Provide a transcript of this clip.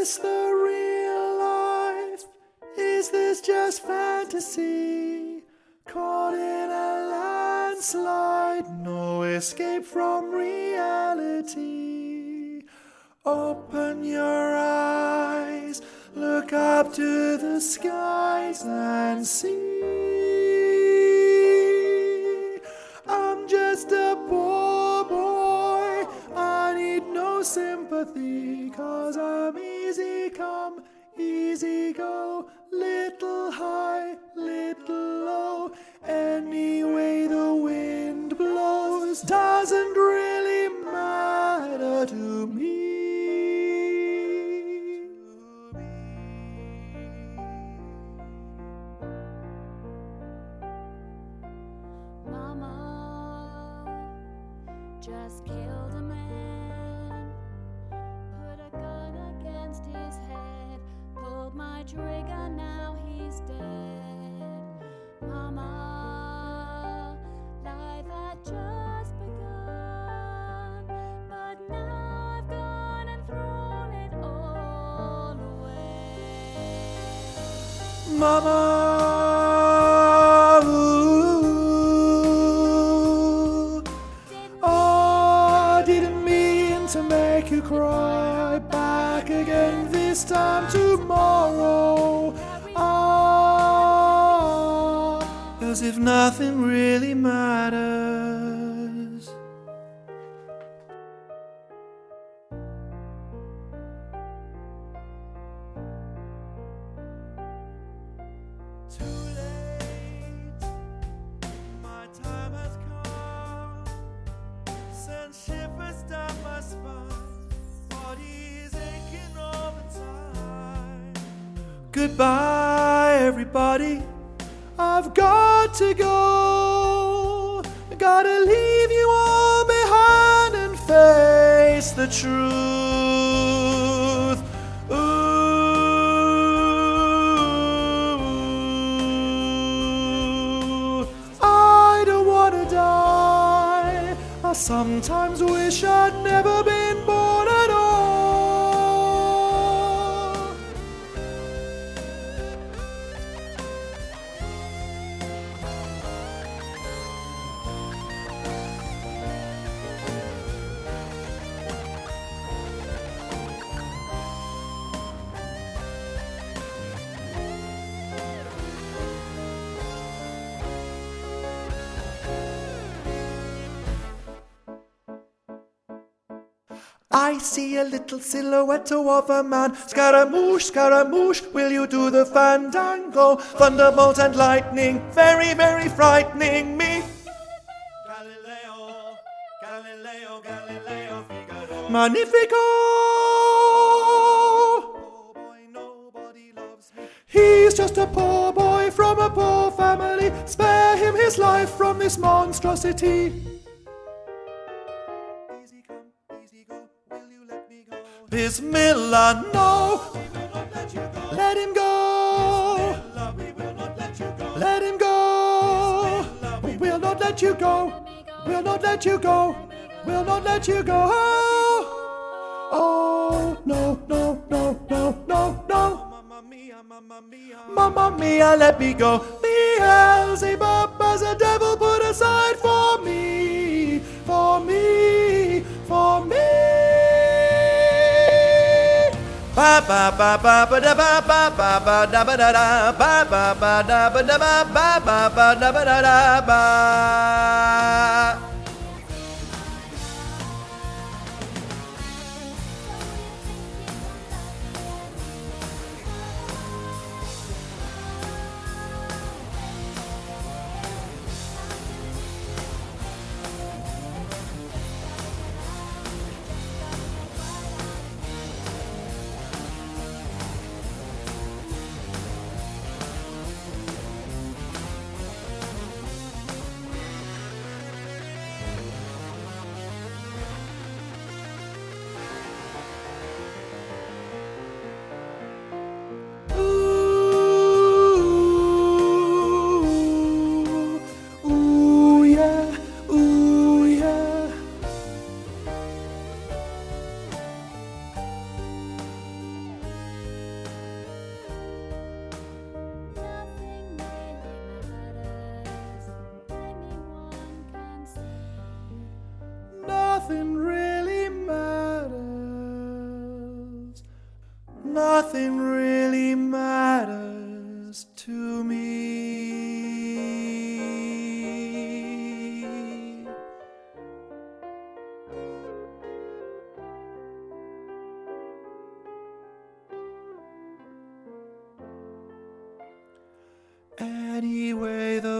this the real life? Is this just fantasy? Caught in a landslide, no escape from reality. Open your eyes, look up to the skies and see. I'm just a poor boy, I need no sympathy, 'cause I'm easy come, easy go, little high, little low. Any way the wind blows doesn't really matter to me. Mama just killed a man, put a gun against his head, pulled my trigger, now he's dead. Mama, life had just begun, but now I've gone and thrown it all away. Mama, didn't mean to make you cry. Back again this time tomorrow. As if nothing really matters. Too late, my time has come. Send shivers down my spine, body's aching all the time. Goodbye, everybody, I've got to go. I gotta leave you all behind and face the truth. Ooh, I don't wanna die. I sometimes wish I'd never been born at all. I see a little silhouette of a man. Scaramouche, Scaramouche, will you do the fandango? Thunderbolt and lightning, very, very frightening me. Galileo, Galileo, Galileo, Figaro. Magnifico! Poor boy, nobody loves me. He's just a poor boy from a poor family. Spare him his life from this monstrosity. Bismillah, no, let him go. Let him go. We will not let you go. We'll not let you go. We'll not let you go. Oh, no, no, no, no, no, no. Mamma mia, let me go. Beelzebub as a devil put aside for me, for me, for me. Ba ba ba ba ba da ba ba ba ba da ba da da ba ba ba da ba da ba ba ba ba da ba da da ba. nothing really matters. Nothing really matters to me. Anyway, the